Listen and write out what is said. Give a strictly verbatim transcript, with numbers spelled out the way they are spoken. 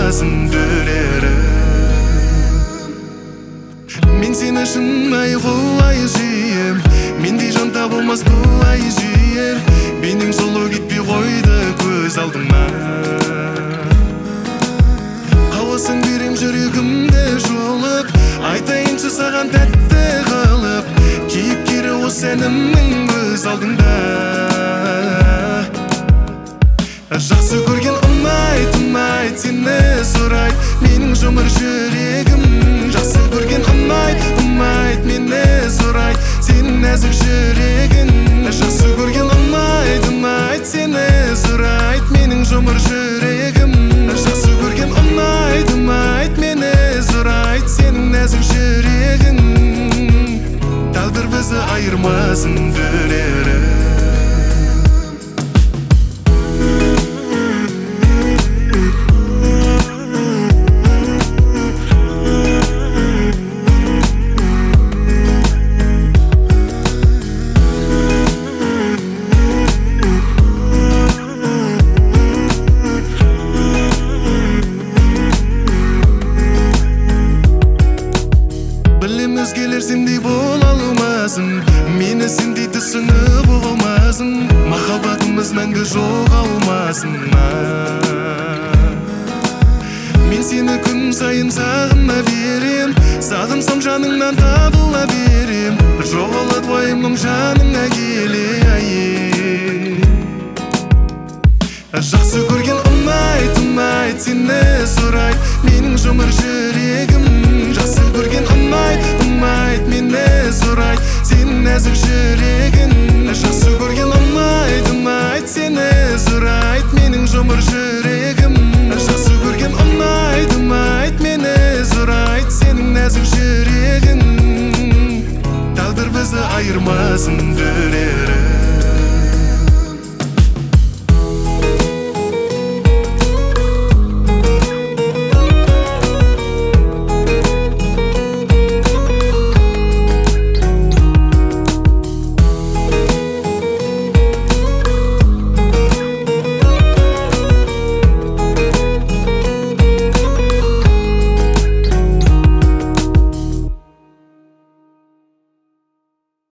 ayırmasın dölerim. Мен сені шынайы құлай сүйем, мендей жан табылмас бұлай сүйер. Менің жолы кетпей қойды көз алдыма. Қаласаң берем жүрегімді жұлып, айтайыншы саған тәтті қылып, кейіпкері осы әнімнің көз алдыңда. Жақсы көрген ұнайды, ұнайды, сені сұрайды менің жұмыр жүрегім. Жақсы көрген ұнайды, ұнайды, мені сұрайды сенің нәзік жүрегін. Жақсы көрген ұнайды, ұнайды, сені сұрайды менің жұмыр жүрегім. Жақсы көрген ұнайды, ұнайды, мені сұрайды сенің нәзік жүрегің. Тағдыр бізді айырмасын дөлерім. Өзгелер сендей бола алмасын, мені сендей түсініп болмасын. Махаббатымыз мәңгі жоғалмасын. Мен сені күн сайын сағына берем, сағынсам жаныңнан табыла берем. Жоғалады уайымым жаныңа келе. Жақсы көрген ұнайды, ұнайды, сені сұрайды менің жұмыр жүрегім. Жақсы көрген ұнайды, ұнайды, мені сұрайды сенің нәзік жүрегін. Жақсы көрген ұнайды, ұнайды, сені сұрайды менің жұмыр жүрегім. Жақсы көрген ұнайды, ұнайды, мені сұрайды сенің нәзік жүрегін. Тағдыр бізді айырмасын дөлерім.